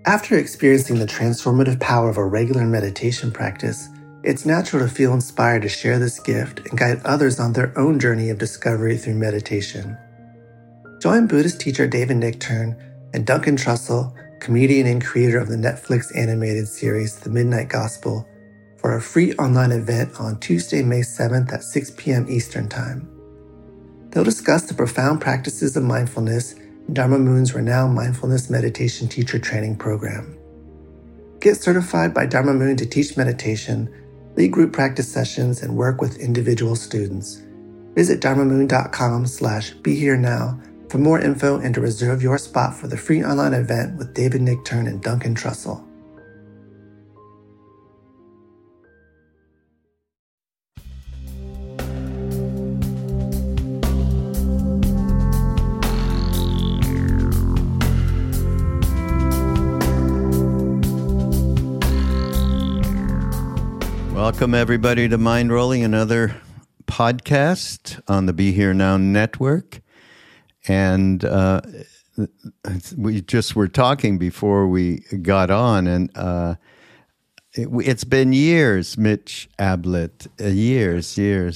After experiencing the transformative power of a regular meditation practice, it's natural to feel inspired to share this gift and guide others on their own journey of discovery through meditation. Join Buddhist teacher David Nichtern and Duncan Trussell, comedian and creator of the Netflix animated series The Midnight Gospel, for a free online event on Tuesday, May 7th at 6 p.m. Eastern Time. They'll discuss the profound practices of mindfulness in Dharma Moon's renowned mindfulness meditation teacher training program. Get certified by Dharma Moon to teach meditation, lead group practice sessions, and work with individual students. Visit dharmamoon.com/BeHereNow for more info and to reserve your spot for the free online event with David Nichtern and Duncan Trussell. Welcome, everybody, to Mind Rolling, another podcast on the Be Here Now network. And we just were talking before we got on, and it's been years, Mitch Ablett, years.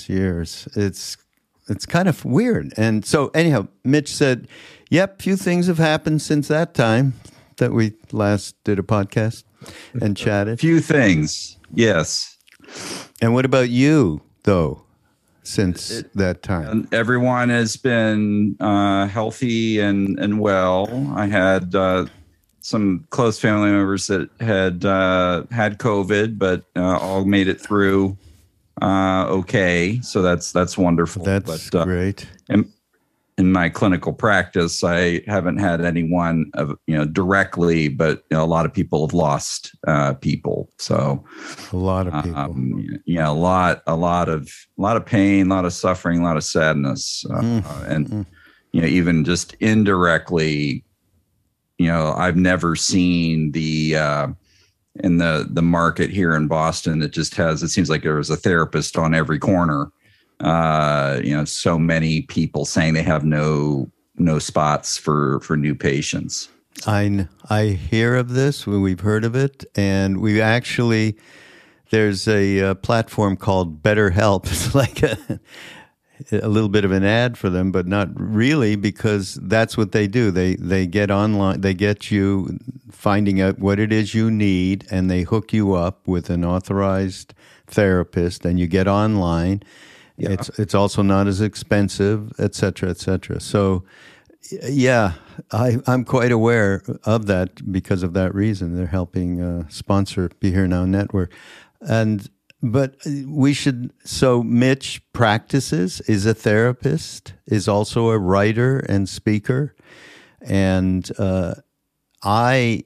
It's kind of weird. And so, anyhow, Mitch said, yep, few things have happened since that time that we last did a podcast and chatted. Few things, yes. And what about you, though, since that time? Everyone has been healthy and well. I had some close family members that had COVID, but all made it through okay. So that's wonderful. That's great. In my clinical practice, I haven't had anyone directly, but a lot of people have lost people. So a lot of people, a lot of pain, a lot of suffering, a lot of sadness, and even just indirectly, I've never seen in the market here in Boston. It seems like there was a therapist on every corner. So many people saying they have no spots for new patients. I hear of this. We've heard of it, and we actually there's a platform called BetterHelp. It's like a little bit of an ad for them, but not really, because that's what they do. They get online, they get you finding out what it is you need, and they hook you up with an authorized therapist, and you get online. Yeah. It's also not as expensive, et cetera, et cetera. So, yeah, I'm quite aware of that because of that reason. They're helping sponsor Be Here Now Network. But we should, so Mitch practices, is a therapist, is also a writer and speaker. And we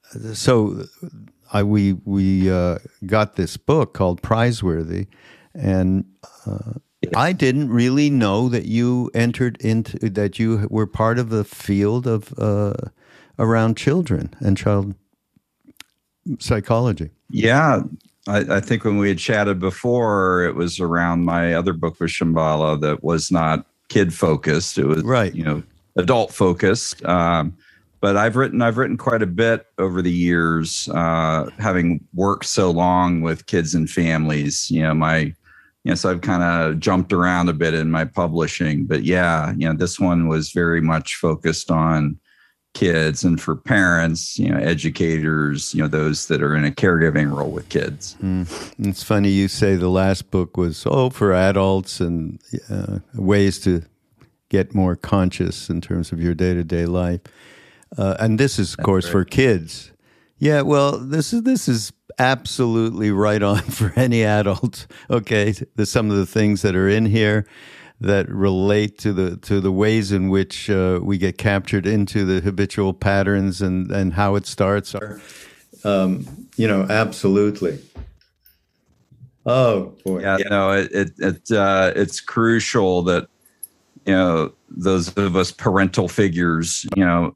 got this book called Prizeworthy, and I didn't really know that you that you were part of the field of around children and child psychology. Yeah, I think when we had chatted before, it was around my other book with Shambhala that was not kid focused. It was adult focused. But I've written quite a bit over the years, having worked so long with kids and families. So I've kind of jumped around a bit in my publishing, but this one was very much focused on kids and for parents, educators, those that are in a caregiving role with kids. It's funny you say the last book was for adults and ways to get more conscious in terms of your day-to-day life. And this is, of course, for kids. Yeah, well, this is absolutely right on for any adult. Okay, there's some of the things that are in here that relate to the ways in which we get captured into the habitual patterns and how it starts. Absolutely. Oh boy. Yeah, it's crucial that those of us parental figures,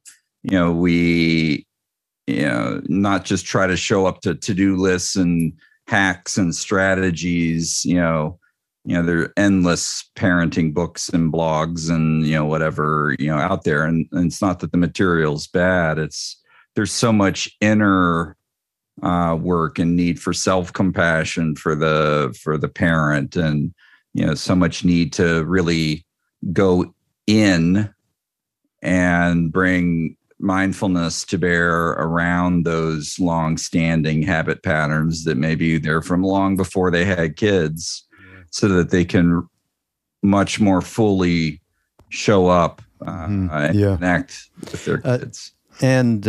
we not just try to show up to to-do lists and hacks and strategies. There are endless parenting books and blogs and whatever out there, and it's not that the material's bad. It's there's so much inner work and need for self-compassion for the parent, and so much need to really go in and bring mindfulness to bear around those long-standing habit patterns that maybe they're from long before they had kids, so that they can much more fully show up and connect with their kids. And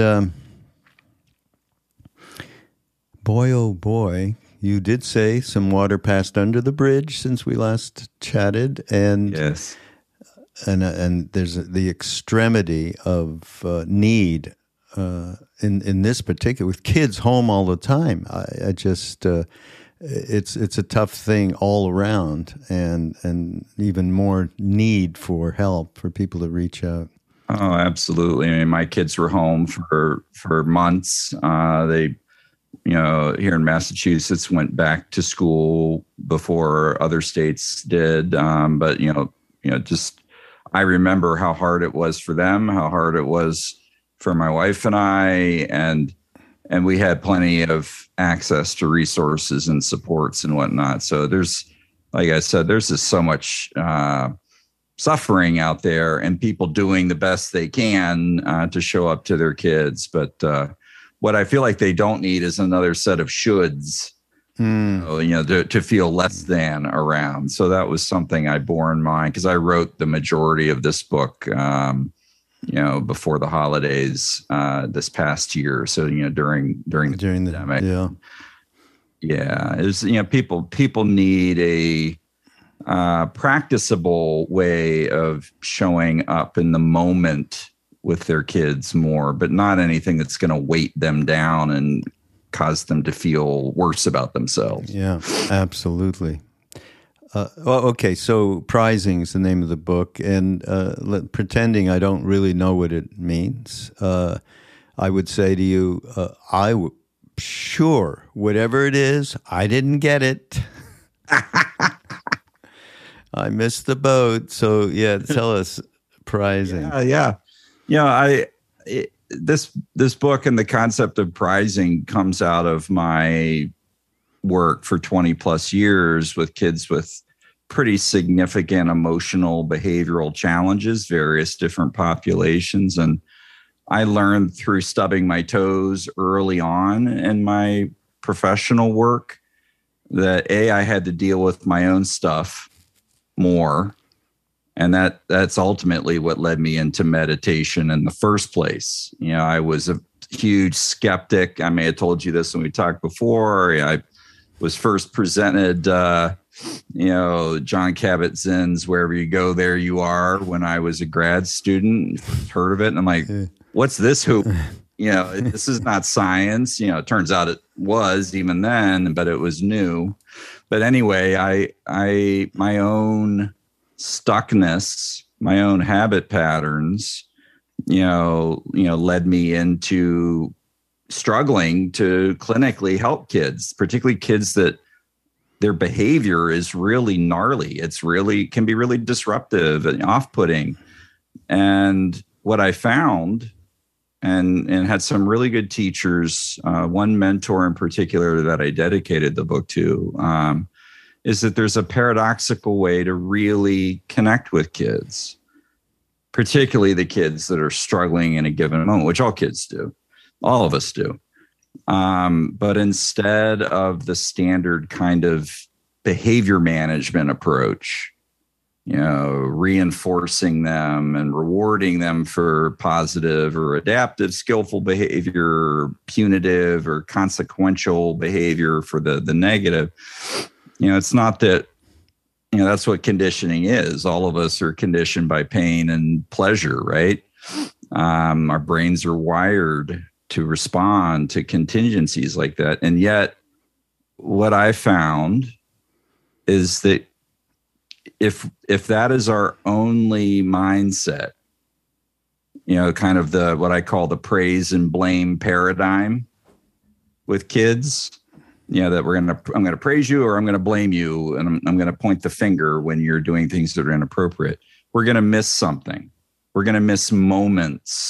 boy, oh boy, you did say some water passed under the bridge since we last chatted, and yes, and there's the extremity of need in this particular, with kids home all the time. I just it's a tough thing all around, and even more need for help for people to reach out. Oh, absolutely. I mean, my kids were home for months. They, here in Massachusetts, went back to school before other states did. But just I remember how hard it was for them, how hard it was for my wife and I, and we had plenty of access to resources and supports and whatnot. So there's, like I said, there's just so much suffering out there, and people doing the best they can to show up to their kids. But what I feel like they don't need is another set of shoulds, to feel less than around. So that was something I bore in mind, because I wrote the majority of this book, before the holidays this past year. So during the pandemic, it was people need a practicable way of showing up in the moment with their kids more, but not anything that's going to weight them down and cause them to feel worse about themselves. Yeah, absolutely. Okay, so Prizing is the name of the book, and pretending I don't really know what it means, I would say to you, sure, whatever it is, I didn't get it. I missed the boat. So tell us Prizing. This book and the concept of prizing comes out of my work for 20 plus years with kids with pretty significant emotional behavioral challenges, various different populations. And I learned through stubbing my toes early on in my professional work that I had to deal with my own stuff more. And that's ultimately what led me into meditation in the first place. I was a huge skeptic. I may have told you this when we talked before. I was first presented, John Kabat-Zinn's "Wherever You Go, There You Are" when I was a grad student. Heard of it, and I'm like, "What's this hoop?" This is not science. It turns out it was even then, but it was new. But anyway, I my own stuckness, my own habit patterns, led me into struggling to clinically help kids, particularly kids that their behavior is really gnarly. It's really can be really disruptive and off-putting. And what I found, and had some really good teachers, one mentor in particular that I dedicated the book to, is that there's a paradoxical way to really connect with kids, particularly the kids that are struggling in a given moment, which all kids do. All of us do. But instead of the standard kind of behavior management approach, reinforcing them and rewarding them for positive or adaptive, skillful behavior, punitive or consequential behavior for the negative, it's not that, that's what conditioning is. All of us are conditioned by pain and pleasure, right? Our brains are wired to respond to contingencies like that. And yet what I found is that if that is our only mindset, kind of what I call the praise and blame paradigm with kids, that I'm going to praise you or I'm going to blame you. And I'm going to point the finger when you're doing things that are inappropriate. We're going to miss something. We're going to miss moments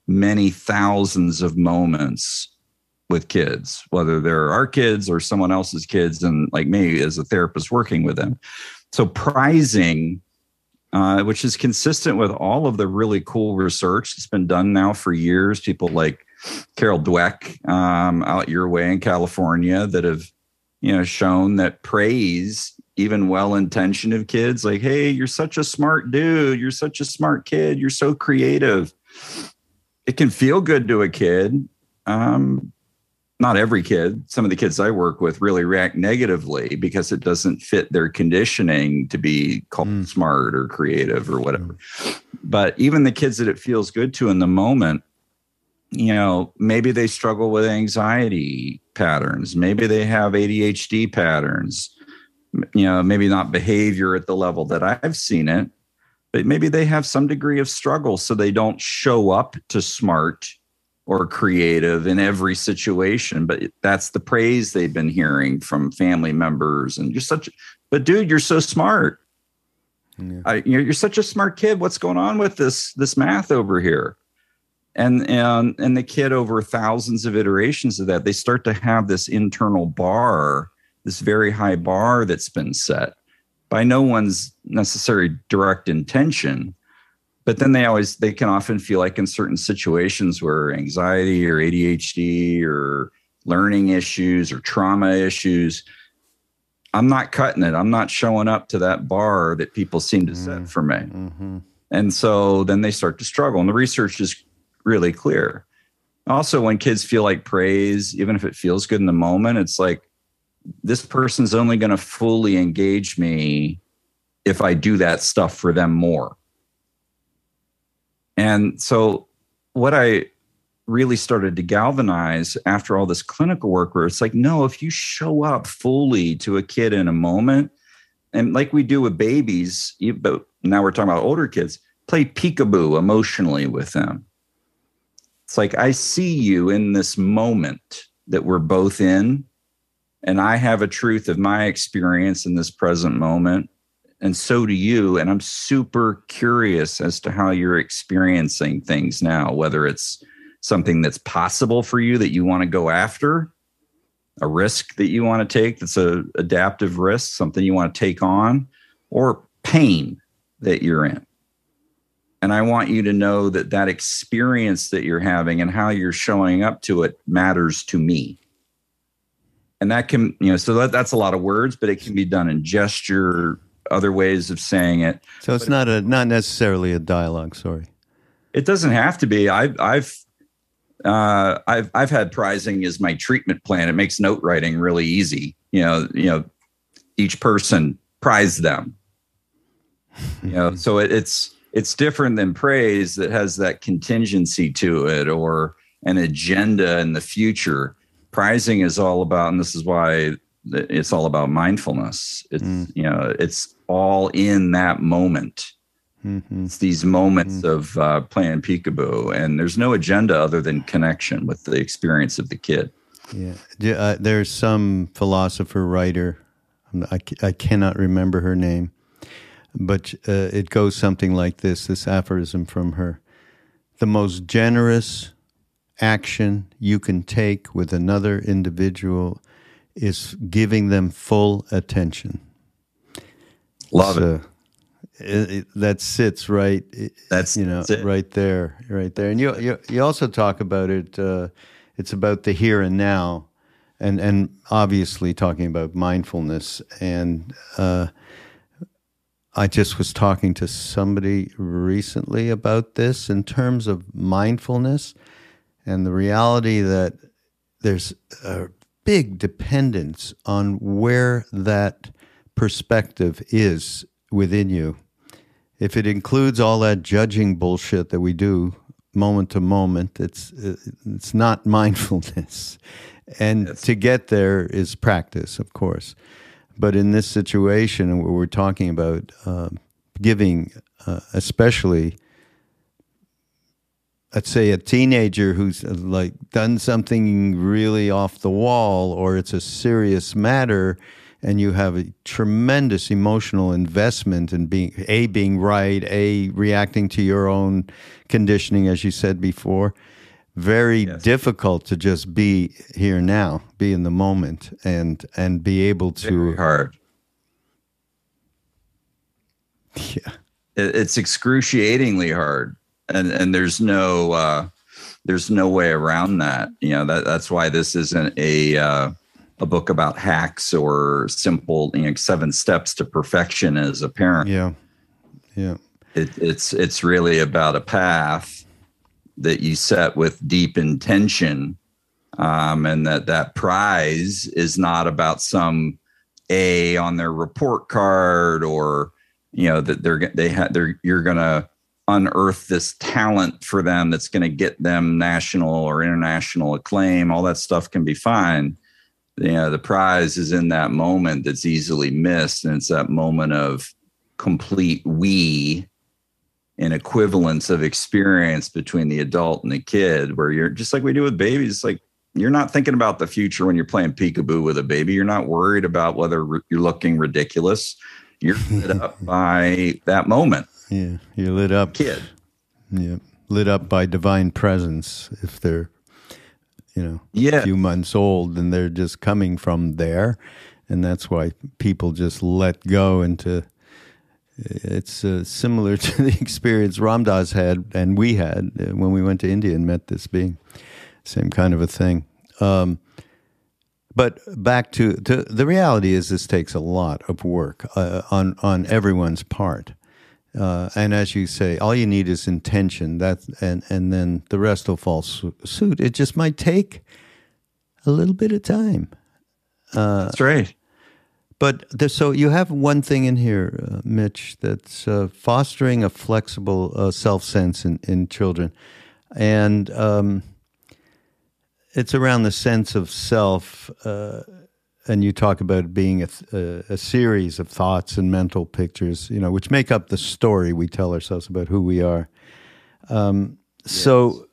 many thousands of moments with kids, whether they're our kids or someone else's kids, and like me as a therapist working with them. So prizing, which is consistent with all of the really cool research that's been done now for years, people like Carol Dweck out your way in California that have, shown that praise, even well-intentioned of kids, like, hey, you're such a smart dude, you're such a smart kid, you're so creative. It can feel good to a kid. Not every kid. Some of the kids I work with really react negatively because it doesn't fit their conditioning to be called smart or creative or whatever. But even the kids that it feels good to in the moment, maybe they struggle with anxiety patterns. Maybe they have ADHD patterns, maybe not behavior at the level that I've seen it, but maybe they have some degree of struggle. So they don't show up to smart or creative in every situation, but that's the praise they've been hearing from family members. And but dude, you're so smart. Yeah. You're such a smart kid. What's going on with this math over here? And the kid, over thousands of iterations of that, they start to have this internal bar, this very high bar that's been set by no one's necessary direct intention. But then they can often feel like in certain situations where anxiety or ADHD or learning issues or trauma issues, I'm not cutting it. I'm not showing up to that bar that people seem to set for me. Mm-hmm. And so then they start to struggle. And the research is really clear. Also, when kids feel like praise, even if it feels good in the moment, it's like, this person's only going to fully engage me if I do that stuff for them more. And so what I really started to galvanize after all this clinical work, where it's like, no, if you show up fully to a kid in a moment, and like we do with babies, but now we're talking about older kids, play peekaboo emotionally with them. It's like, I see you in this moment that we're both in, and I have a truth of my experience in this present moment. And so do you. And I'm super curious as to how you're experiencing things now, whether it's something that's possible for you that you want to go after, a risk that you want to take that's an adaptive risk, something you want to take on, or pain that you're in. And I want you to know that that experience that you're having and how you're showing up to it matters to me. And that can, so that's a lot of words, but it can be done in gesture, other ways of saying it. So it's not necessarily a dialogue. Sorry, it doesn't have to be. I've had prizing as my treatment plan. It makes note writing really easy. Each person prize them. So it's different than praise that has that contingency to it or an agenda in the future. Prizing is all about, and this is why it's all about mindfulness. It's it's all in that moment. Mm-hmm. It's these moments of playing peekaboo, and there's no agenda other than connection with the experience of the kid. Yeah, there's some philosopher writer, I cannot remember her name, but it goes something like this aphorism from her: the most generous action you can take with another individual is giving them full attention. Love it. That sits right. That's it. right there. And you also talk about it. It's about the here and now, and obviously talking about mindfulness. And I just was talking to somebody recently about this in terms of mindfulness and the reality that there's a big dependence on where that perspective is within you. If it includes all that judging bullshit that we do moment to moment, it's not mindfulness. And to get there is practice, of course. But in this situation where we're talking about giving, especially, let's say, a teenager who's like done something really off the wall, or it's a serious matter, and you have a tremendous emotional investment in being right, reacting to your own conditioning, as you said before. Very difficult to just be here now, be in the moment, and be able to. Very hard. Yeah, it's excruciatingly hard, and there's no way around that. That's why this isn't a book about hacks or simple 7 steps to perfection as a parent. Yeah. It's really about a path that you set with deep intention, and that prize is not about some A on their report card, or that you're going to unearth this talent for them that's going to get them national or international acclaim. All that stuff can be fine. The prize is in that moment that's easily missed, and it's that moment of complete an equivalence of experience between the adult and the kid, where you're just like we do with babies. Like, you're not thinking about the future when you're playing peekaboo with a baby. You're not worried about whether you're looking ridiculous. You're lit up by that moment. Yeah, you're lit up. Kid. Yeah, lit up by divine presence. If they're, a few months old, and they're just coming from there, and that's why people just let go into. It's similar to the experience Ram Dass had and we had when we went to India and met this being. Same kind of a thing. But back to the reality is this takes a lot of work on everyone's part. And as you say, all you need is intention, and then the rest will fall suit. It just might take a little bit of time. That's right. But so you have one thing in here, Mitch, that's fostering a flexible self-sense in children. And it's around the sense of self, and you talk about it being a series of thoughts and mental pictures, which make up the story we tell ourselves about who we are. So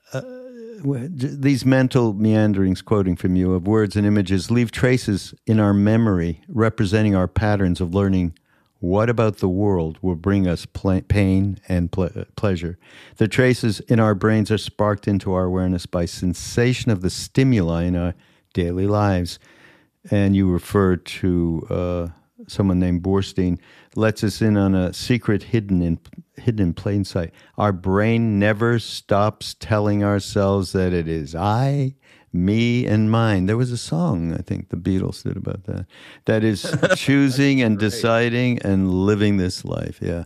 these mental meanderings, quoting from you, of words and images leave traces in our memory representing our patterns of learning what about the world will bring us pain and pleasure. The traces in our brains are sparked into our awareness by sensation of the stimuli in our daily lives. And you refer to someone named Borstein, lets us in on a secret hidden in plain sight. Our brain never stops telling ourselves that it is I, me, and mine. There was a song, I think the Beatles did about that. That is choosing and deciding and living this life. Yeah.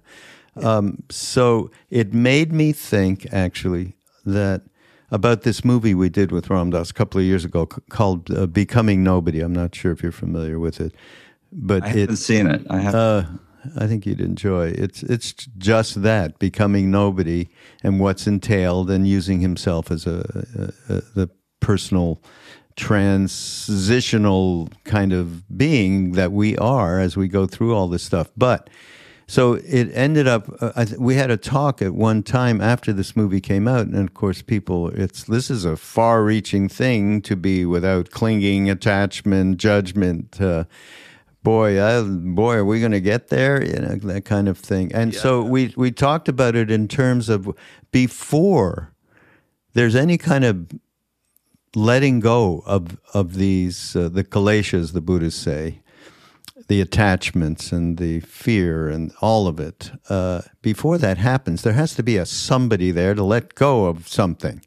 So it made me think, actually, that about this movie we did with Ram Dass a couple of years ago called Becoming Nobody. I'm not sure if you're familiar with it. But I haven't seen it. I think you'd enjoy. It's just that, becoming nobody and what's entailed, and using himself as the personal transitional kind of being that we are as we go through all this stuff. But so it ended up. We had a talk at one time after this movie came out, and of course, this is a far-reaching thing to be without clinging, attachment, judgment. Boy, are we going to get there? That kind of thing. And so we talked about it in terms of before there's any kind of letting go of these, the kileshas, the Buddhists say, the attachments and the fear and all of it. Before that happens, there has to be a somebody there to let go of something.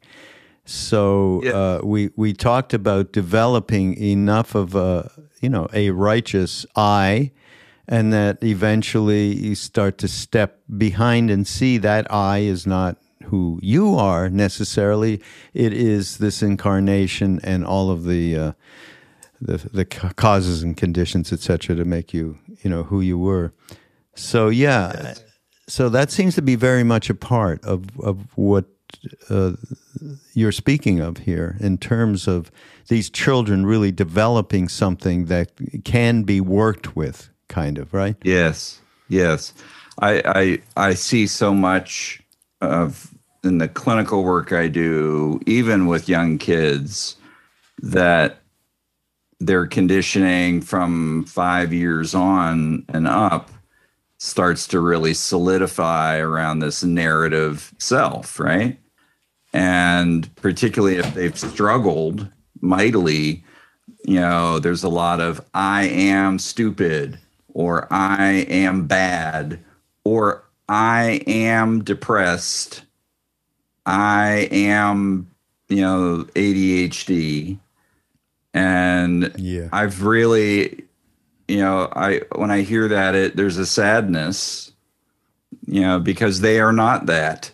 So we talked about developing enough of a righteous I, and that eventually you start to step behind and see that I is not who you are necessarily. It is this incarnation and all of the causes and conditions, etc., to make you, who you were. So so that seems to be very much a part of what you're speaking of here, in terms of these children really developing something that can be worked with, kind of, right? Yes. I see so much of in the clinical work I do, even with young kids, that their conditioning from 5 years on and up starts to really solidify around this narrative self, right? And particularly if they've struggled mightily, there's a lot of I am stupid, or I am bad, or I am depressed, I am, ADHD. And I've really, when I hear that, there's a sadness, because they are not that.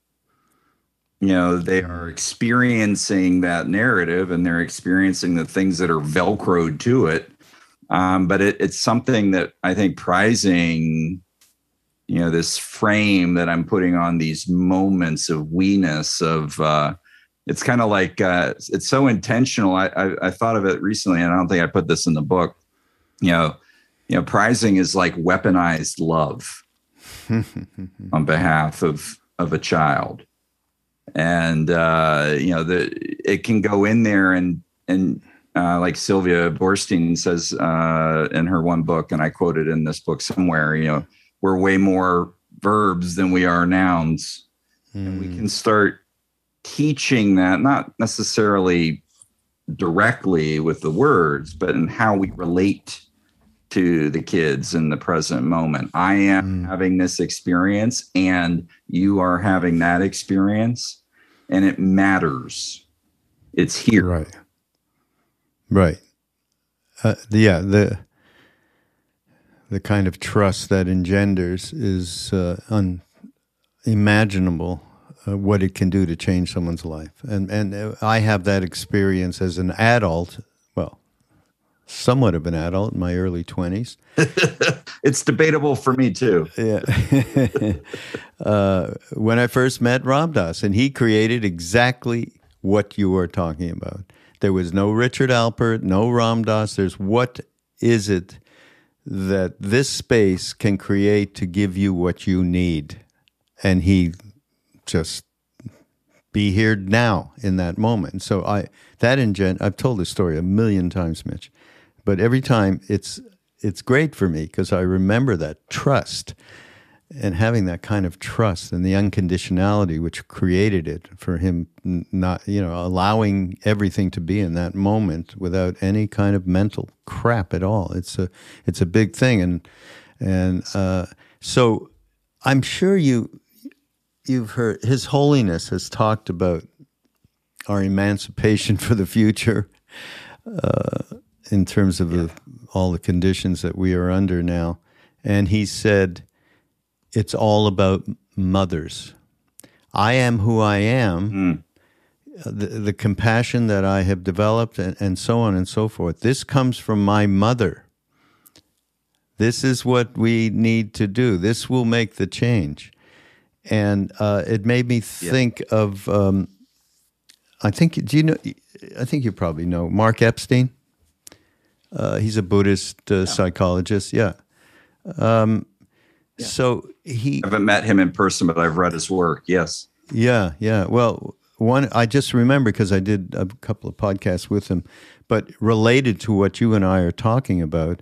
They are experiencing that narrative, and they're experiencing the things that are Velcroed to it. But it's something that I think prizing, this frame that I'm putting on these moments of we-ness of, it's kind of like, it's so intentional. I thought of it recently, and I don't think I put this in the book. Prizing is like weaponized love on behalf of a child. And, it can go in there and like Sylvia Boorstein says in her one book, and I quoted in this book somewhere, we're way more verbs than we are nouns. And we can start teaching that, not necessarily directly with the words, but in how we relate to the kids in the present moment. I am having this experience, and you are having that experience, and it matters. It's here. Right. The kind of trust that engenders is unimaginable. What it can do to change someone's life. And I have that experience as an adult, well, somewhat of an adult in my early 20s. It's debatable for me too. Yeah. When I first met Ram Dass, and he created exactly what you are talking about. There was no Richard Alpert, no Ram Dass. There's what is it that this space can create to give you what you need? And he just be here now in that moment. So I've told this story a million times, Mitch, but every time it's great for me because I remember that trust and having that kind of trust and the unconditionality which created it for him, not, allowing everything to be in that moment without any kind of mental crap at all. It's a big thing. And so I'm sure you've heard His Holiness has talked about our emancipation for the future in terms of all the conditions that we are under now. And he said, it's all about mothers. I am who I am, the compassion that I have developed, and so on and so forth. This comes from my mother. This is what we need to do. This will make the change. And it made me think of, I think you probably know Mark Epstein. He's a Buddhist psychologist. Yeah. So I haven't met him in person, but I've read his work. Yes. Yeah. Well, one, I just remember because I did a couple of podcasts with him, but related to what you and I are talking about,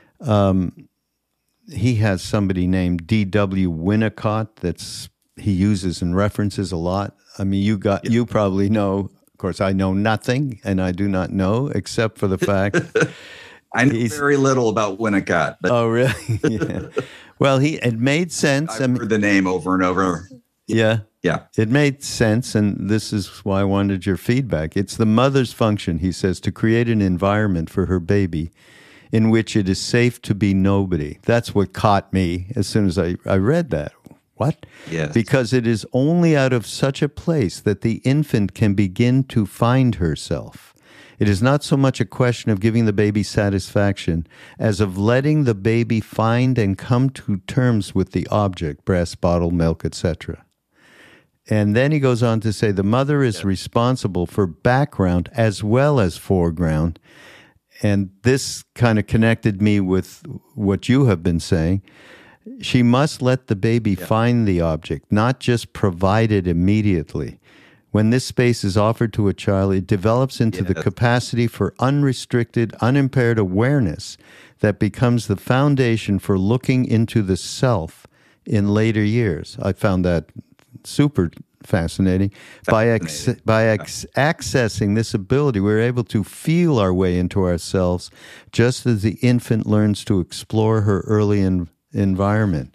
he has somebody named D.W. Winnicott he uses and references a lot. I mean, you probably know. Of course, I know nothing, and I do not know except for the fact I know very little about Winnicott. But oh, really? Yeah. Well, it made sense. I've heard the name over and over. Yeah. Yeah. It made sense, and this is why I wanted your feedback. It's the mother's function, he says, to create an environment for her baby in which it is safe to be nobody. That's what caught me as soon as I read that. What? Yes. Because it is only out of such a place that the infant can begin to find herself. It is not so much a question of giving the baby satisfaction as of letting the baby find and come to terms with the object, breast, bottle, milk, etc. And then he goes on to say the mother is responsible for background as well as foreground. And this kind of connected me with what you have been saying. She must let the baby find the object, not just provide it immediately. When this space is offered to a child, it develops into the capacity for unrestricted, unimpaired awareness that becomes the foundation for looking into the self in later years. I found that super fascinating. By accessing this ability, we're able to feel our way into ourselves, just as the infant learns to explore her early environment.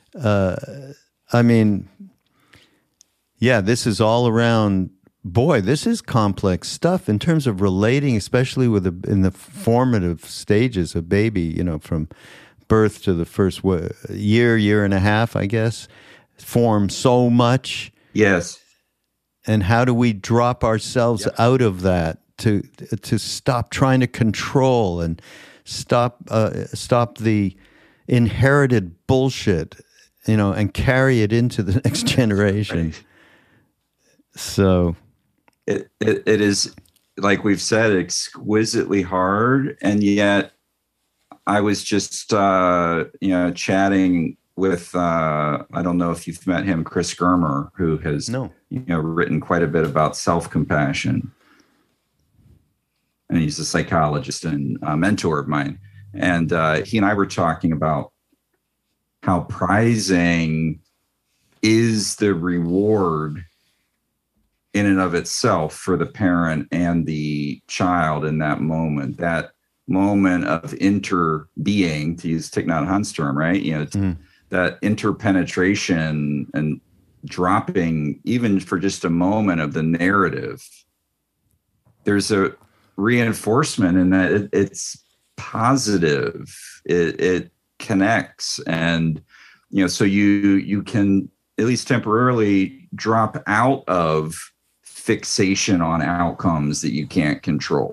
Yeah, this is all around. Boy, this is complex stuff in terms of relating, especially in the formative stages of baby. From birth to the first year and a half, I guess, form so much. Yes. And how do we drop ourselves out of that to stop trying to control and stop the inherited bullshit, and carry it into the next generation. Right. So it is, like we've said, exquisitely hard. And yet I was just, chatting with, I don't know if you've met him, Chris Germer, who has written quite a bit about self-compassion. And he's a psychologist and a mentor of mine. And he and I were talking about how prizing is the reward in and of itself for the parent and the child in that moment of interbeing, to use Thich Nhat Hanh's term, right? That interpenetration and dropping, even for just a moment, of the narrative. There's a reinforcement in that it's positive. It connects, and so you can at least temporarily drop out of fixation on outcomes that you can't control.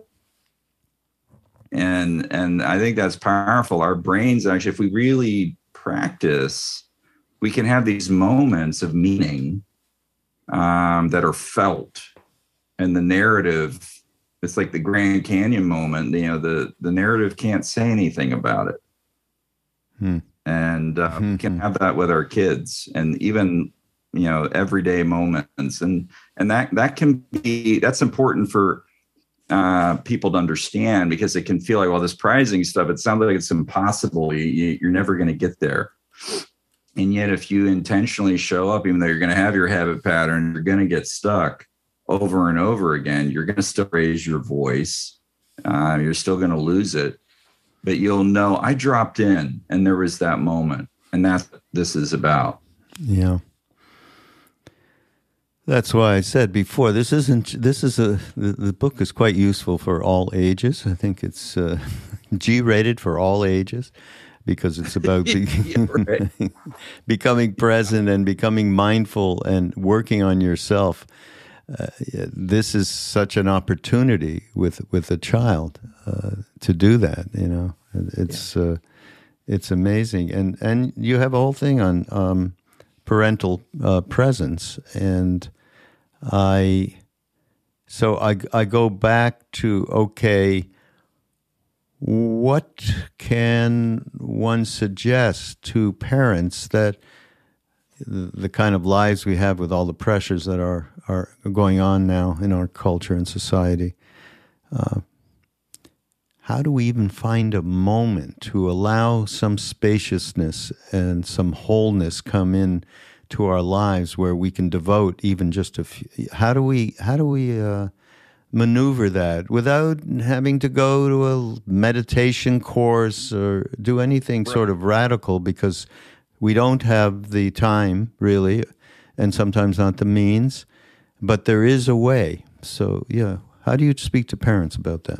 And I think that's powerful. Our brains, actually, if we really practice, we can have these moments of meaning that are felt. And the narrative, it's like the Grand Canyon moment, the narrative can't say anything about it. And we can have that with our kids, and even everyday moments, and that's important for people to understand, because it can feel like, well, this prizing stuff, it sounds like it's impossible. You're never going to get there. And yet, if you intentionally show up, even though you're going to have your habit pattern, you're going to get stuck over and over again. You're going to still raise your voice. You're still going to lose it. But you'll know, I dropped in and there was that moment. And that's what this is about. Yeah. That's why I said before, the book is quite useful for all ages. I think it's G-rated for all ages, because it's about becoming present and becoming mindful and working on yourself. This is such an opportunity with a child to do that. It's amazing, and you have a whole thing on parental presence, and I go back to, okay, what can one suggest to parents that the kind of lives we have with all the pressures that are going on now in our culture and society, how do we even find a moment to allow some spaciousness and some wholeness come in to our lives, where we can devote even just a few? How do we maneuver that without having to go to a meditation course or do anything sort of radical, because we don't have the time, really, and sometimes not the means, but there is a way. So, how do you speak to parents about that?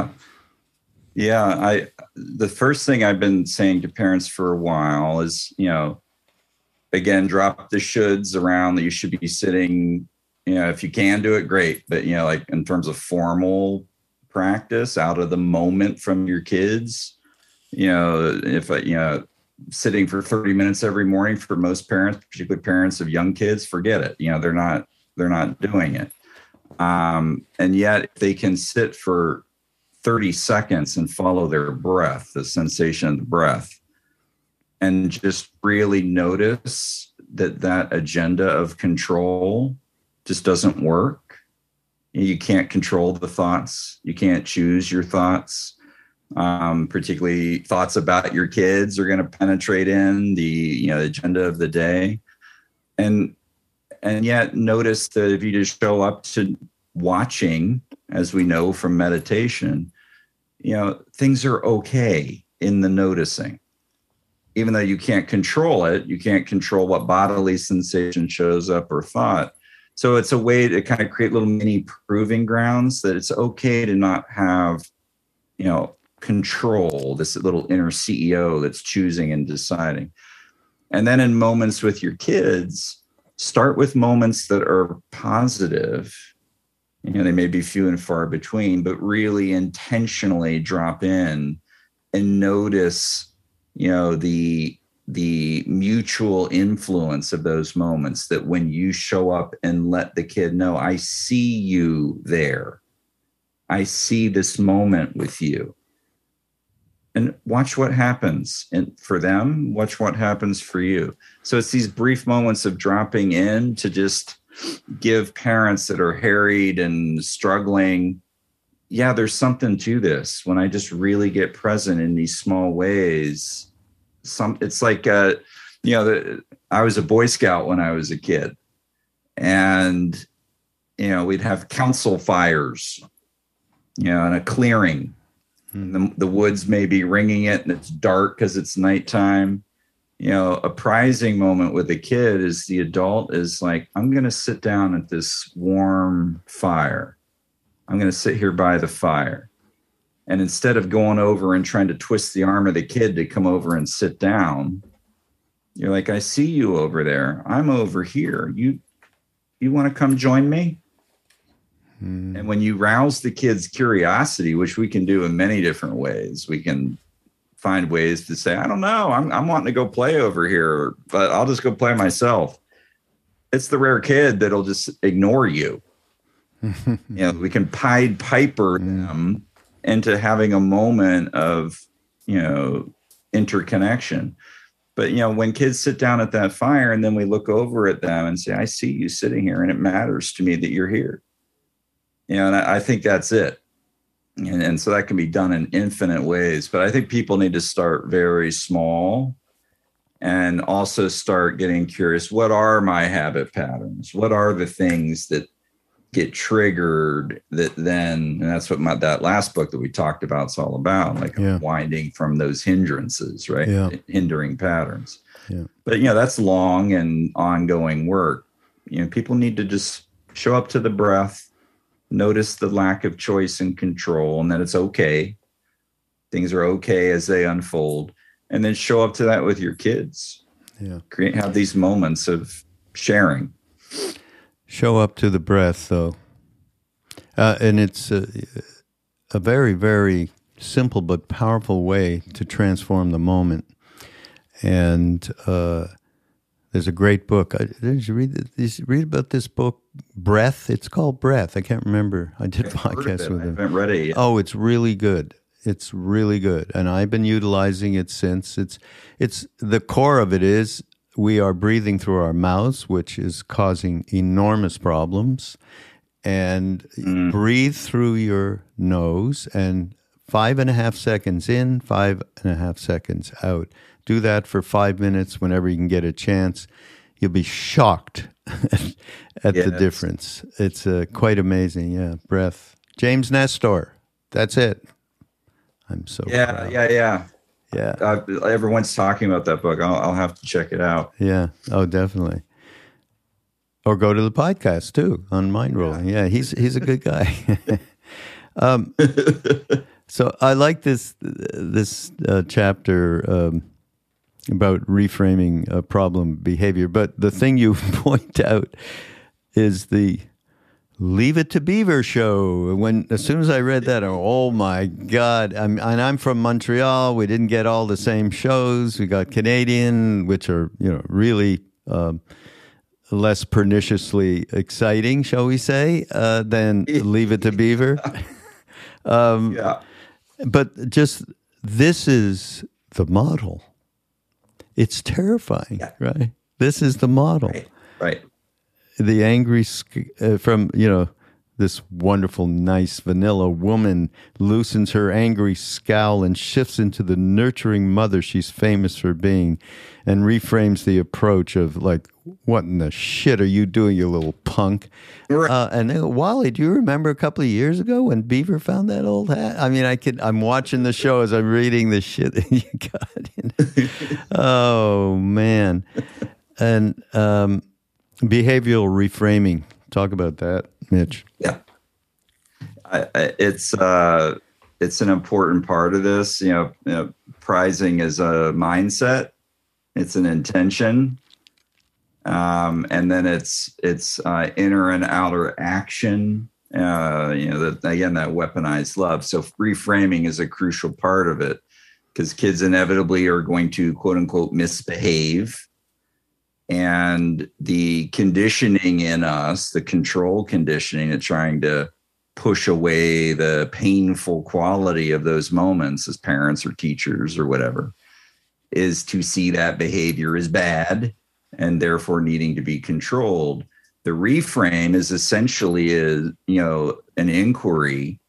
The first thing I've been saying to parents for a while is, again, drop the shoulds around that you should be sitting. If you can do it, great. But, like in terms of formal practice, out of the moment from your kids, sitting for 30 minutes every morning for most parents, particularly parents of young kids, forget it. They're not doing it. And yet if they can sit for 30 seconds and follow their breath, the sensation of the breath, and just really notice that agenda of control just doesn't work. You can't control the thoughts. You can't choose your thoughts. Particularly thoughts about your kids are going to penetrate in the agenda of the day. And yet notice that if you just show up to watching, as we know from meditation, things are okay in the noticing. Even though you can't control it, you can't control what bodily sensation shows up or thought. So it's a way to kind of create little mini proving grounds that it's okay to not have, control, this little inner CEO that's choosing and deciding. And then in moments with your kids, start with moments that are positive. They may be few and far between, but really intentionally drop in and notice, the mutual influence of those moments, that when you show up and let the kid know, I see you there. I see this moment with you. And watch what happens. And for them, watch what happens for you. So it's these brief moments of dropping in to just give parents that are harried and struggling, there's something to this. When I just really get present in these small ways, it's like, I was a Boy Scout when I was a kid, and, we'd have council fires, in a clearing. And the woods may be ringing it and it's dark because it's nighttime. A prizing moment with a kid is the adult is like, I'm going to sit down at this warm fire. I'm going to sit here by the fire. And instead of going over and trying to twist the arm of the kid to come over and sit down, you're like, I see you over there. I'm over here. You want to come join me? And when you rouse the kid's curiosity, which we can do in many different ways, we can find ways to say, I don't know, I'm wanting to go play over here, but I'll just go play myself. It's the rare kid that'll just ignore you. We can Pied Piper them into having a moment of, interconnection. But, when kids sit down at that fire and then we look over at them and say, I see you sitting here and it matters to me that you're here. And I think that's it. And so that can be done in infinite ways. But I think people need to start very small and also start getting curious. What are my habit patterns? What are the things that get triggered that then, and that's what that last book that we talked about is all about, like unwinding from those hindrances, right? Yeah. Hindering patterns. Yeah. But, that's long and ongoing work. People need to just show up to the breath, notice the lack of choice and control, and that it's okay. Things are okay as they unfold. And then show up to that with your kids. Yeah. Have these moments of sharing. Show up to the breath, though. And it's a very, very simple but powerful way to transform the moment. And there's a great book. Did you read about this book, Breath? It's called Breath. I can't remember. I did a podcast with him. I haven't read it yet. Oh, it's really good. It's really good. And I've been utilizing it since. It's the core of it is we are breathing through our mouths, which is causing enormous problems. And breathe through your nose and 5.5 seconds in, 5.5 seconds out. Do that for 5 minutes whenever you can get a chance. You'll be shocked at the difference. It's quite amazing. Yeah, breath. James Nestor. That's it. I'm so proud. Yeah. Everyone's talking about that book. I'll have to check it out. Yeah. Oh, definitely. Or go to the podcast too on Mind Rolling. Yeah, he's a good guy. So I like this chapter about reframing problem behavior. But the thing you point out is the Leave It to Beaver show. As soon as I read that, oh my God! I'm from Montreal. We didn't get all the same shows. We got Canadian, which are really less perniciously exciting, shall we say, than Leave It to Beaver. But just this is the model. It's terrifying, right? This is the model. Right. the angry from this wonderful, nice vanilla woman loosens her angry scowl and shifts into the nurturing mother she's famous for being, and reframes the approach of like, "What in the shit are you doing, you little punk?" And then, Wally, do you remember a couple of years ago when Beaver found that old hat? I mean, I'm watching the show as I'm reading the shit that you got. Oh man, and behavioral reframing. Talk about that, Mitch. Yeah, it's an important part of this. Prizing is a mindset. It's an intention, and then it's inner and outer action. That weaponized love. So reframing is a crucial part of it, because kids inevitably are going to quote unquote misbehave. And the conditioning in us, the control conditioning of trying to push away the painful quality of those moments as parents or teachers or whatever, is to see that behavior as bad and therefore needing to be controlled. The reframe is essentially an inquiry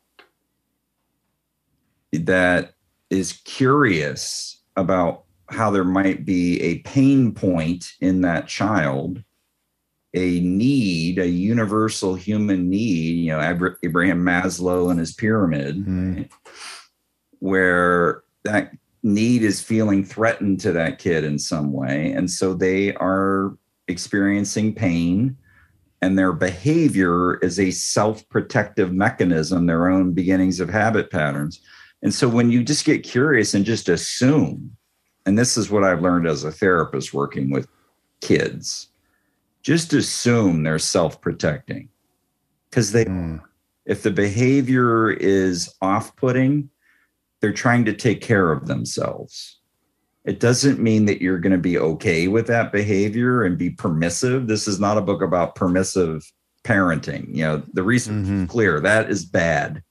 that is curious about how there might be a pain point in that child, a need, a universal human need, Abraham Maslow and his pyramid, right? Where that need is feeling threatened to that kid in some way. And so they are experiencing pain, and their behavior is a self-protective mechanism, their own beginnings of habit patterns. And so when you just get curious and just assume, and this is what I've learned as a therapist working with kids, just assume they're self-protecting, because if the behavior is off-putting, they're trying to take care of themselves. It doesn't mean that you're going to be okay with that behavior and be permissive. This is not a book about permissive parenting. The research is clear. That is bad.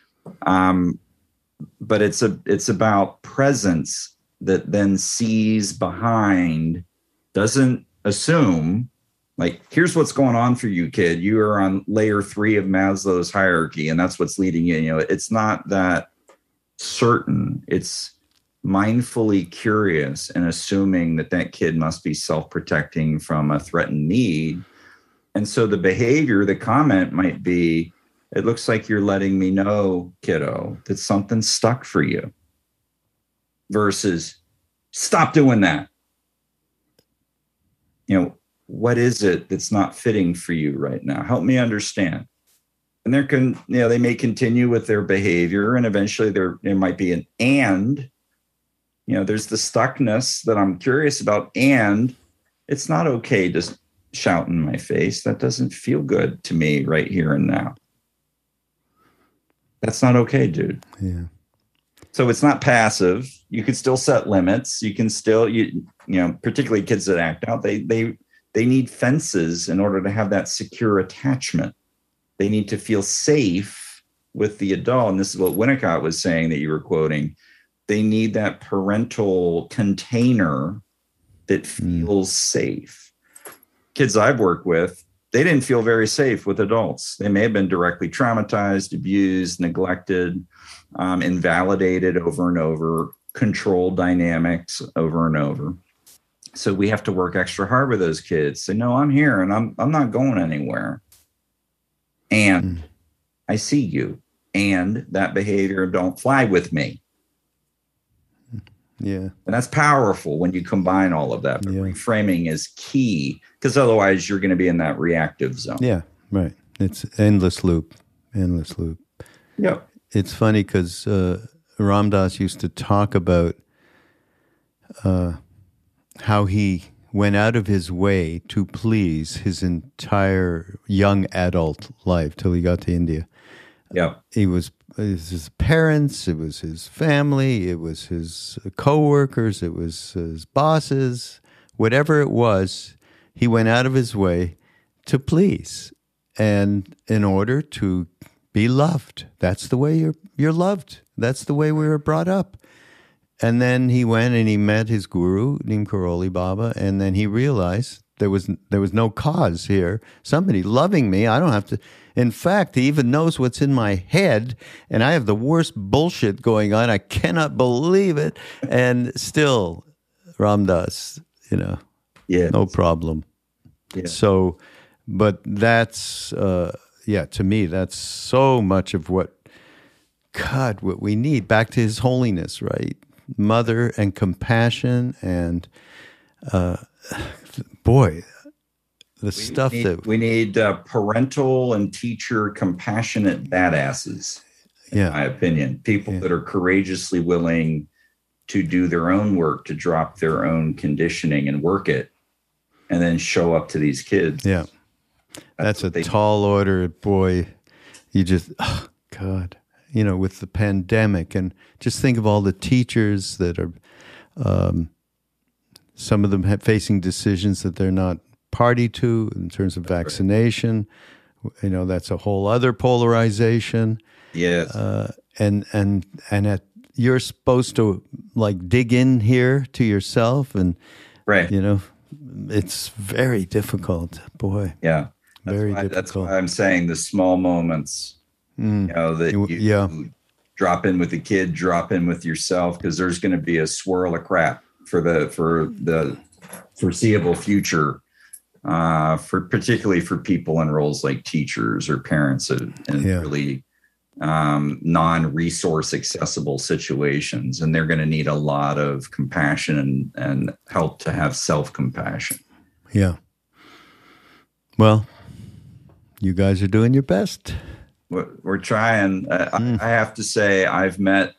But it's about presence that then sees behind, doesn't assume, like, here's what's going on for you, kid. You are on layer 3 of Maslow's hierarchy, and that's what's leading you. It's not that certain. It's mindfully curious and assuming that kid must be self-protecting from a threatened need. And so the behavior, the comment might be, "It looks like you're letting me know, kiddo, that something's stuck for you," versus "Stop doing that. What is it that's not fitting for you right now? Help me understand." And they may continue with their behavior, and eventually there might be an "and." There's the stuckness that I'm curious about, and it's not okay to shout in my face. That doesn't feel good to me right here and now. That's not okay, dude. Yeah. So it's not passive. You can still set limits. You can still, particularly kids that act out, they need fences in order to have that secure attachment. They need to feel safe with the adult. And this is what Winnicott was saying that you were quoting. They need that parental container that feels safe. Kids I've worked with, they didn't feel very safe with adults. They may have been directly traumatized, abused, neglected, invalidated over and over, control dynamics over and over. So we have to work extra hard with those kids. Say, "No, I'm here and I'm not going anywhere. And I see you. And that behavior, don't fly with me." Yeah. And that's powerful when you combine all of that. But reframing is key, because otherwise you're going to be in that reactive zone. Yeah, right. It's endless loop. Yep. It's funny because Ram Dass used to talk about how he went out of his way to please his entire young adult life till he got to India. Yeah. It was his parents, it was his family, it was his coworkers, it was his bosses, whatever it was, he went out of his way to please. And in order to be loved, that's the way you're loved. That's the way we were brought up. And then he went and he met his guru, Neem Karoli Baba, and then he realized There was no cause here. Somebody loving me. I don't have to. In fact, he even knows what's in my head, and I have the worst bullshit going on. I cannot believe it. And still, Ram Dass, no problem. Yeah. So, but that's, to me, that's so much of what we need. Back to His Holiness, right? Mother and compassion and, boy, we need parental and teacher compassionate badasses, in my opinion. People that are courageously willing to do their own work, to drop their own conditioning and work it, and then show up to these kids. Yeah. That's a tall order, boy. You just, God, with the pandemic, and just think of all the teachers that are, some of them facing decisions that they're not party to in terms of vaccination. That's a whole other polarization. Yes. And you're supposed to dig in here to yourself, and right. It's very difficult, boy. Yeah. Very difficult. That's why I'm saying the small moments, that you drop in with the kid, drop in with yourself, because there's going to be a swirl of crap for the foreseeable future, particularly for people in roles like teachers or parents in really non-resource accessible situations, and they're going to need a lot of compassion and help to have self-compassion. Yeah. Well, you guys are doing your best. We're trying. I have to say, I've met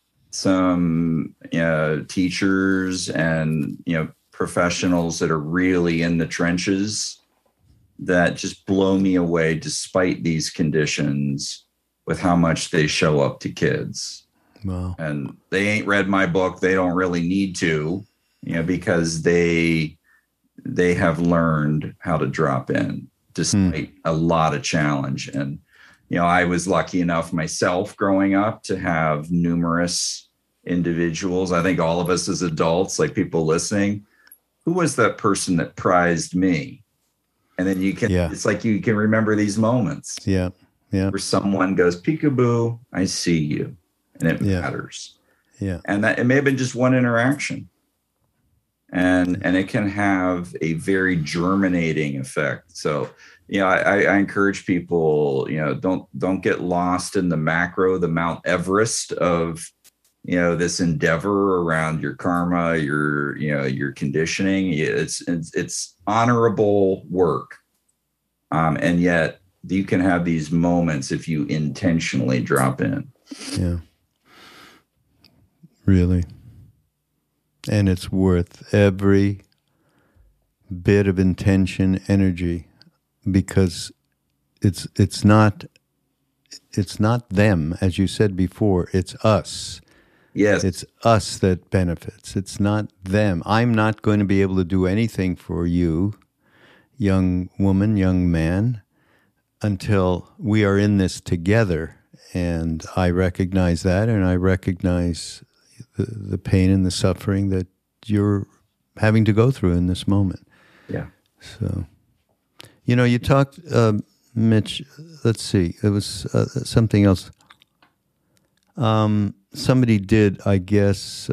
some teachers and professionals that are really in the trenches that just blow me away, despite these conditions, with how much they show up to kids. Wow. And they ain't read my book. They don't really need to, because they have learned how to drop in despite a lot of challenge. And, I was lucky enough myself growing up to have numerous individuals. I think all of us as adults, like people listening, who was that person that prized me? And then it's like you can remember these moments. Yeah. Yeah. Where someone goes, peekaboo, I see you. And it matters. Yeah. And that it may have been just one interaction. And it can have a very germinating effect. So, I encourage people, don't get lost in the macro, the Mount Everest of, this endeavor around your karma, your conditioning. It's honorable work. And yet you can have these moments if you intentionally drop in. Yeah. Really. And it's worth every bit of intention, energy, because it's not them, as you said before. It's us. Yes, it's us that benefits. It's not them. I'm not going to be able to do anything for you, young woman, young man, until we are in this together. And I recognize that, and I recognize the pain and the suffering that you're having to go through in this moment. Yeah. So, you talked, Mitch, let's see, it was something else. Somebody did, I guess,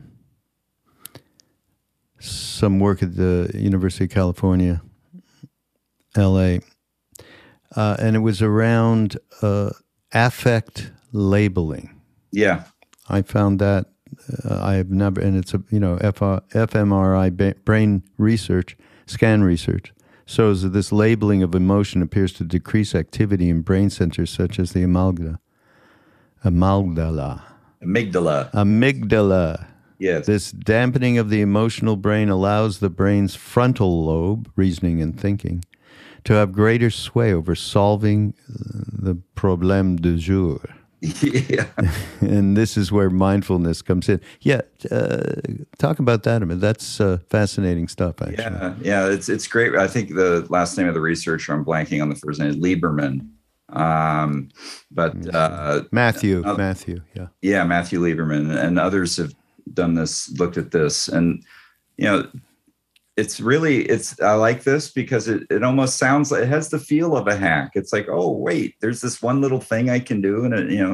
some work at the University of California, LA, and it was around affect labeling. Yeah. I found that I have never, and it's a fMRI brain research, scan research, shows that this labeling of emotion appears to decrease activity in brain centers such as the amygdala. Yes. This dampening of the emotional brain allows the brain's frontal lobe, reasoning and thinking, to have greater sway over solving the problème du jour. Yeah. And this is where mindfulness comes in. Yeah. Talk about that a minute. That's fascinating stuff, actually. Yeah. It's great. I think the last name of the researcher, I'm blanking on the first name, is Lieberman. Matthew. Yeah. Matthew Lieberman, and others have done this, looked at this. And, it's really, I like this because it almost sounds like it has the feel of a hack. It's like, oh wait, there's this one little thing I can do, and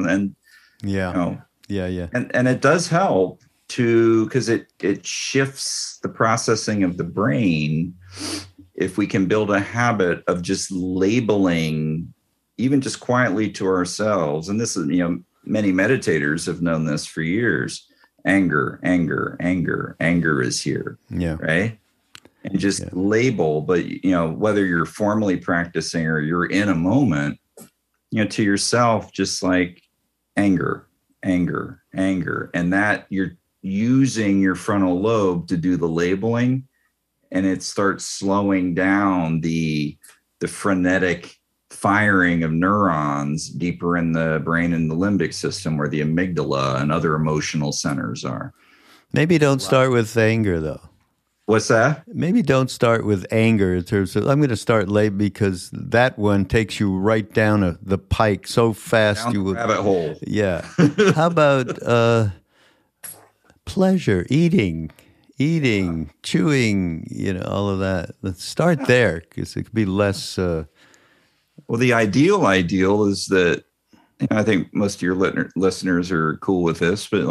and it does help because it shifts the processing of the brain. If we can build a habit of just labeling, even just quietly to ourselves, and this is, many meditators have known this for years. Anger is here. Yeah. Right. And just label, but whether you're formally practicing or you're in a moment, to yourself, just like anger, and that you're using your frontal lobe to do the labeling, and it starts slowing down the frenetic firing of neurons deeper in the brain and the limbic system, where the amygdala and other emotional centers are. Maybe don't start with anger, though. What's that? Maybe don't start with anger in terms of, I'm going to start late, because that one takes you right down the pike so fast. Down the rabbit hole. Yeah. How about pleasure, eating, chewing, all of that. Let's start there, because it could be less. Well, the ideal is that, I think most of your listeners are cool with this, but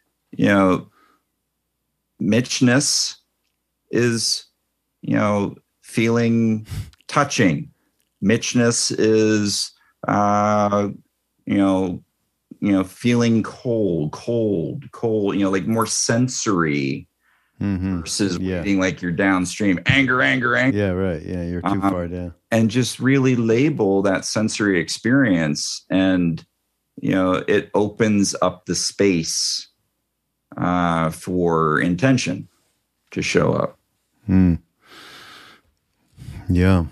Mitchness is, feeling touching. Mitchness is, feeling cold, like more sensory, versus being like you're downstream. Anger. Yeah, right. Yeah, you're too far down. And just really label that sensory experience, and it opens up the space for intention to show up. Yeah.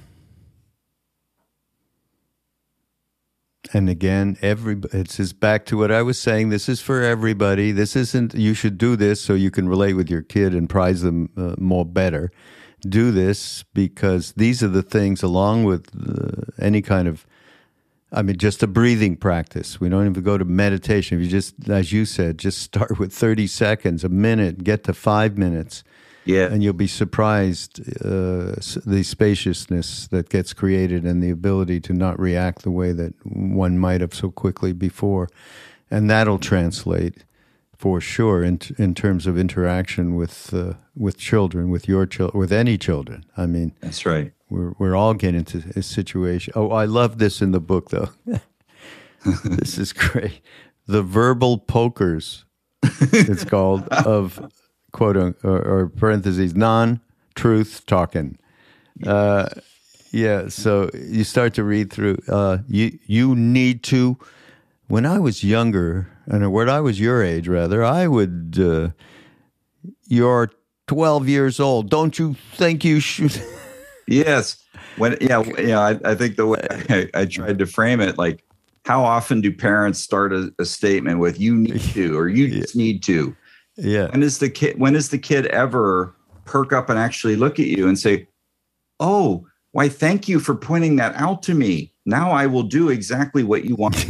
And again, it's just back to what I was saying. This is for everybody. This isn't, you should do this so you can relate with your kid and prize them more better. Do this because these are the things, along with any kind of, just a breathing practice. We don't even go to meditation. If you just, as you said, just start with 30 seconds, a minute, get to 5 minutes. Yeah. And you'll be surprised the spaciousness that gets created, and the ability to not react the way that one might have so quickly before. And that'll translate for sure in terms of interaction with children, with your children, with any children. That's right. We're all getting into a situation. Oh, I love this in the book, though. This is great. The verbal pokers, it's called, of quote or parentheses, non-truth talking. So you start to read through. You need to. When I was younger, and when I was your age, rather, I would. You're 12 years old. Don't you think you should? Yes. I think the way I tried to frame it, like, how often do parents start a statement with "you need to" or "you just need to"? Yeah. When is the kid ever perk up and actually look at you and say, "Oh, why, thank you for pointing that out to me. Now I will do exactly what you want."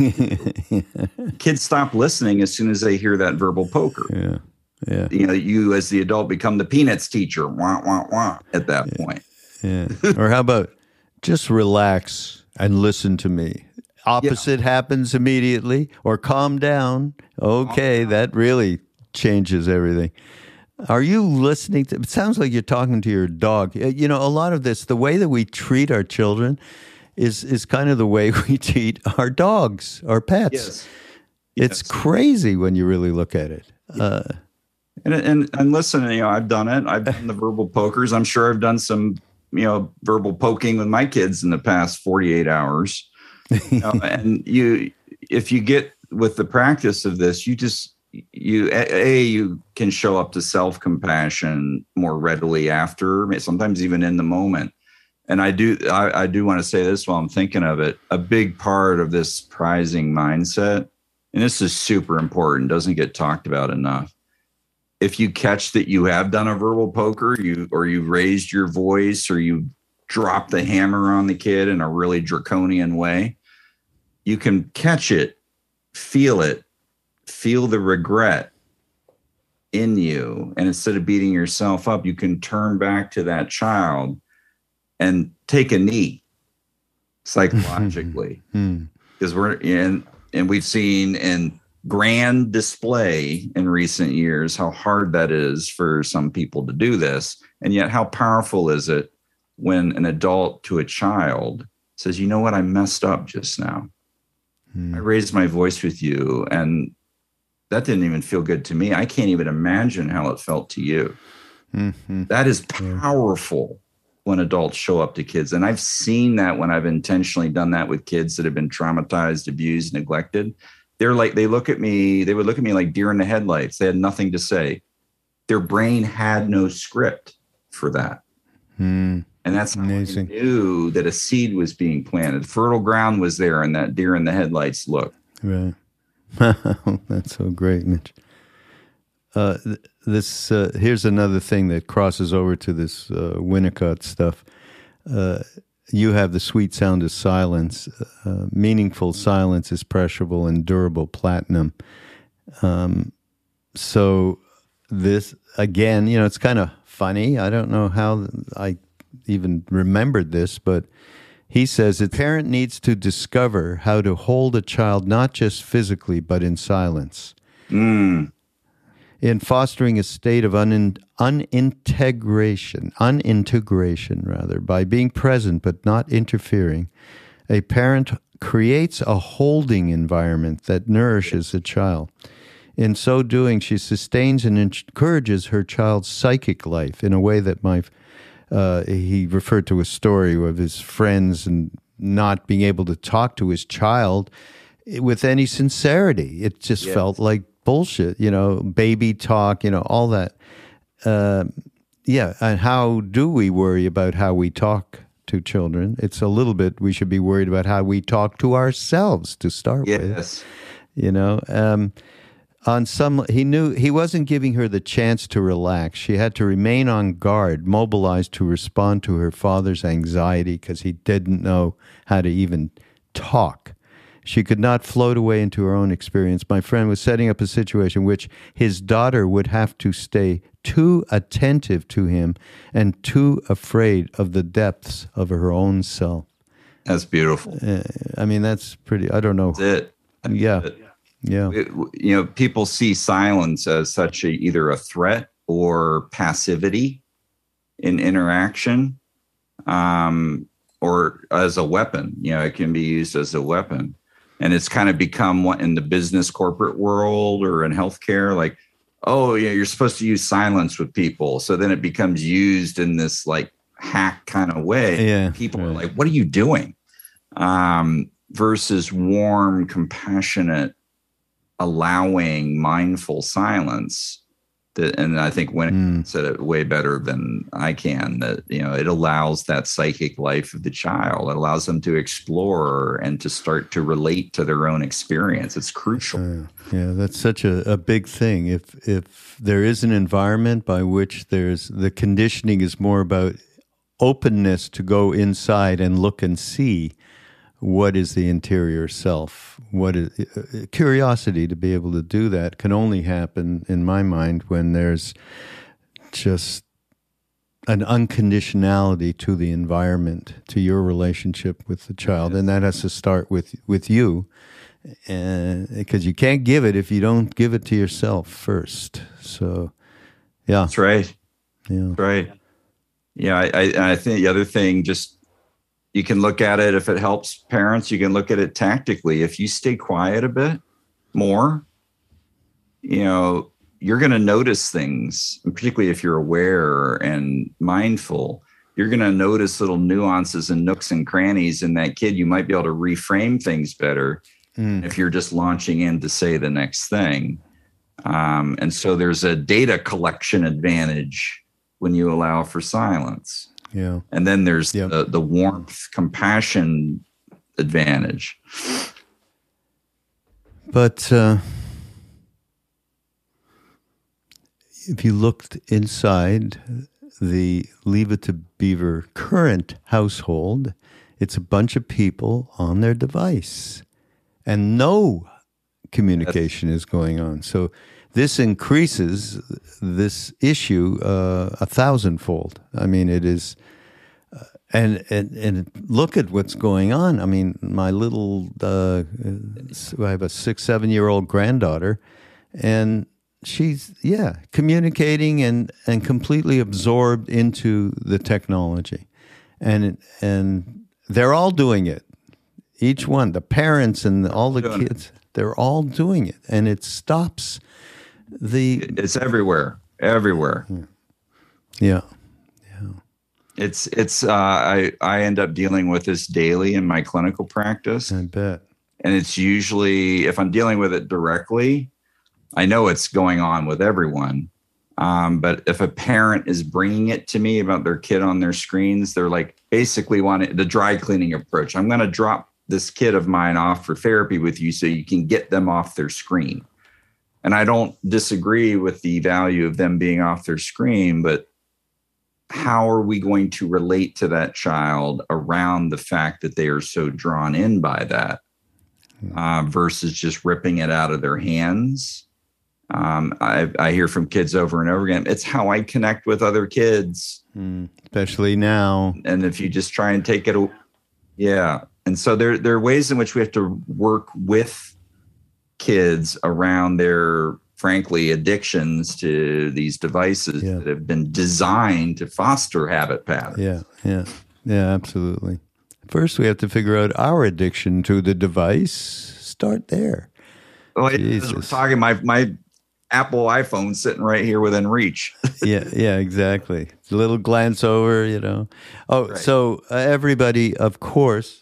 Kids stop listening as soon as they hear that verbal poker. Yeah. Yeah. You as the adult become the peanuts teacher. Wah, wah, wah, at that point. Yeah. Or how about just relax and listen to me? Opposite happens immediately. Or calm down. Okay, that really changes everything. Are you listening to? It sounds like you're talking to your dog. A lot of this, the way that we treat our children, is kind of the way we treat our dogs, our pets. Yes. It's crazy when you really look at it. And listen, I've done it. I've done the verbal pokers. I'm sure I've done some, verbal poking with my kids in the past 48 hours. And if you get with the practice of this, you can show up to self-compassion more readily after, sometimes even in the moment. And I do want to say this while I'm thinking of it. A big part of this prizing mindset, and this is super important, doesn't get talked about enough. If you catch that you have done a verbal poker, you've raised your voice, or you dropped the hammer on the kid in a really draconian way, you can catch it, feel the regret, in you. And instead of beating yourself up, you can turn back to that child and take a knee psychologically. Because we're in, and we've seen in grand display in recent years how hard that is for some people to do this. And yet, how powerful is it when an adult to a child says, you know what, I messed up just now. I raised my voice with you, and that didn't even feel good to me. I can't even imagine how it felt to you. That is powerful when adults show up to kids. And I've seen that when I've intentionally done that with kids that have been traumatized, abused, neglected. They're like, they would look at me like deer in the headlights. They had nothing to say. Their brain had no script for that. And that's how I knew that a seed was being planted. Fertile ground was there, and that deer in the headlights look. Right. That's so great, Mitch. Here's another thing that crosses over to this Winnicott stuff. You have the sweet sound of silence. Meaningful silence is preciable and durable platinum. So this, again, it's kind of funny. I don't know how I even remembered this, but he says a parent needs to discover how to hold a child not just physically, but in silence. In fostering a state of unintegration, by being present but not interfering, a parent creates a holding environment that nourishes a child. In so doing, she sustains and encourages her child's psychic life in a way that he referred to a story of his friends and not being able to talk to his child with any sincerity. It just felt like bullshit, baby talk, all that. And how do we worry about how we talk to children? It's a little bit, we should be worried about how we talk to ourselves to start with. He knew he wasn't giving her the chance to relax. She had to remain on guard, mobilized to respond to her father's anxiety because he didn't know how to even talk. She could not float away into her own experience. My friend was setting up a situation in which his daughter would have to stay too attentive to him and too afraid of the depths of her own self. That's beautiful. That's pretty, I don't know. That's it. Yeah. People see silence as such either a threat or passivity in interaction, or as a weapon. It can be used as a weapon. And it's kind of become what in the business corporate world or in healthcare, like, oh, yeah, you're supposed to use silence with people. So then it becomes used in this like hack kind of way. Yeah, people are like, what are you doing? Versus warm, compassionate, allowing, mindful silence. And I think Winnicott said it way better than I can, that, it allows that psychic life of the child. It allows them to explore and to start to relate to their own experience. It's crucial. That's such a big thing. If there is an environment by which the conditioning is more about openness to go inside and look and see what is the interior self, what is curiosity to be able to do that can only happen, in my mind, when there's just an unconditionality to the environment, to your relationship with the child. And that has to start with you, because you can't give it if you don't give it to yourself first. So, yeah. That's right. Yeah. That's right. Yeah, I think the other thing, just, you can look at it, if it helps parents, you can look at it tactically. If you stay quiet a bit more, you're going to notice things, and particularly if you're aware and mindful, you're going to notice little nuances and nooks and crannies in that kid. You might be able to reframe things better if you're just launching in to say the next thing. And so there's a data collection advantage when you allow for silence. Yeah. And then there's the warmth, compassion advantage. But if you looked inside the Leave It to Beaver current household, it's a bunch of people on their device and no communication is going on. So this increases this issue 1,000-fold. I mean, it is, and look at what's going on. I mean, my little, I have a 6-7-year-old granddaughter, and she's communicating and completely absorbed into the technology, and they're all doing it. Each one, the parents and all the kids, they're all doing it, and it stops it's everywhere. Yeah. It's I end up dealing with this daily in my clinical practice. I bet. And it's usually, if I'm dealing with it directly, I know it's going on with everyone. But if a parent is bringing it to me about their kid on their screens, they're like basically wanting the dry cleaning approach. I'm going to drop this kid of mine off for therapy with you so you can get them off their screen. And I don't disagree with the value of them being off their screen, but how are we going to relate to that child around the fact that they are so drawn in by that versus just ripping it out of their hands? I hear from kids over and over again, it's how I connect with other kids. Especially now. And if you just try and take it, And so there are ways in which we have to work with kids around their, frankly, addictions to these devices that have been designed to foster habit patterns. Yeah, absolutely. First, we have to figure out our addiction to the device. Start there. Well, as we're talking, my Apple iPhone sitting right here within reach. yeah, exactly. It's a little glance over, Oh, right. So everybody, of course,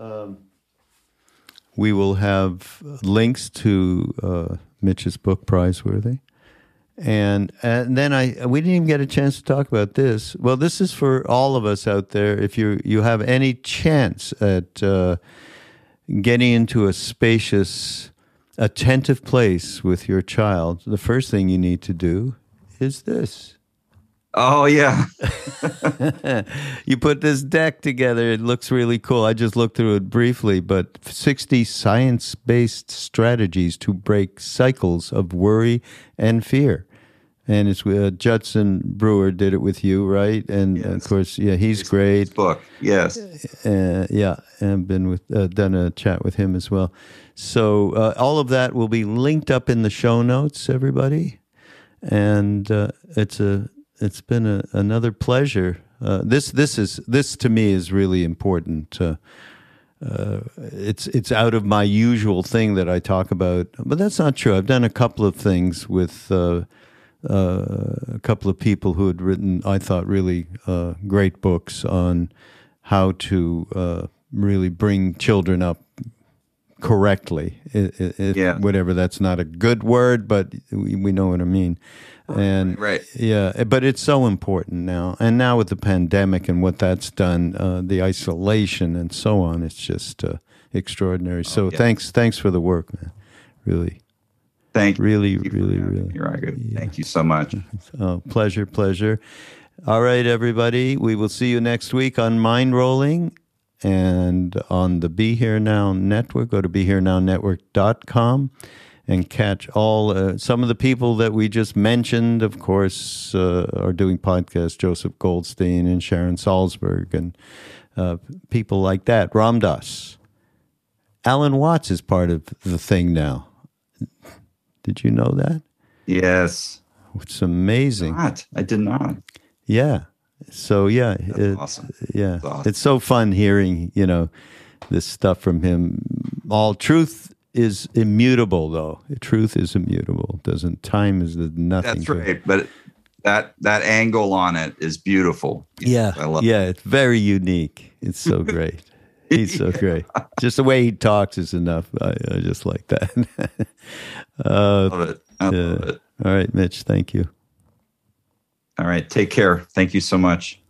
we will have links to Mitch's book, Prizeworthy. And then we didn't even get a chance to talk about this. Well, this is for all of us out there. If you have any chance at getting into a spacious, attentive place with your child, the first thing you need to do is this. Oh, yeah. You put this deck together. It looks really cool. I just looked through it briefly, but 60 science-based strategies to break cycles of worry and fear. And it's Judson Brewer did it with you, right? And of course, he's great. Book, yes. And been done a chat with him as well. So all of that will be linked up in the show notes, everybody. And it's been another pleasure. This to me is really important. It's out of my usual thing that I talk about, but that's not true. I've done a couple of things with a couple of people who had written, I thought, really great books on how to really bring children up correctly. Whatever, that's not a good word, but we know what I mean. And right. But it's so important now. And now with the pandemic and what that's done, the isolation and so on, it's just extraordinary. So thanks for the work, man. Really. Thank you. Really. Thank you so much. Oh, pleasure. All right, everybody. We will see you next week on Mind Rolling and on the Be Here Now Network. Go to BeHereNowNetwork.com. And catch all some of the people that we just mentioned, of course, are doing podcasts. Joseph Goldstein and Sharon Salzberg and people like that. Ram Dass. Alan Watts is part of the thing now. Did you know that? Yes. It's amazing. I did not. Yeah. So, That's awesome. Yeah. Awesome. It's so fun hearing, this stuff from him. All truth is immutable, though. Truth is immutable. Time is nothing. That's right. But that angle on it is beautiful. Yeah, I love it. It's very unique. It's so great. He's so great. Just the way he talks is enough. I just like that. I love it. I love it. All right, Mitch. Thank you. All right. Take care. Thank you so much.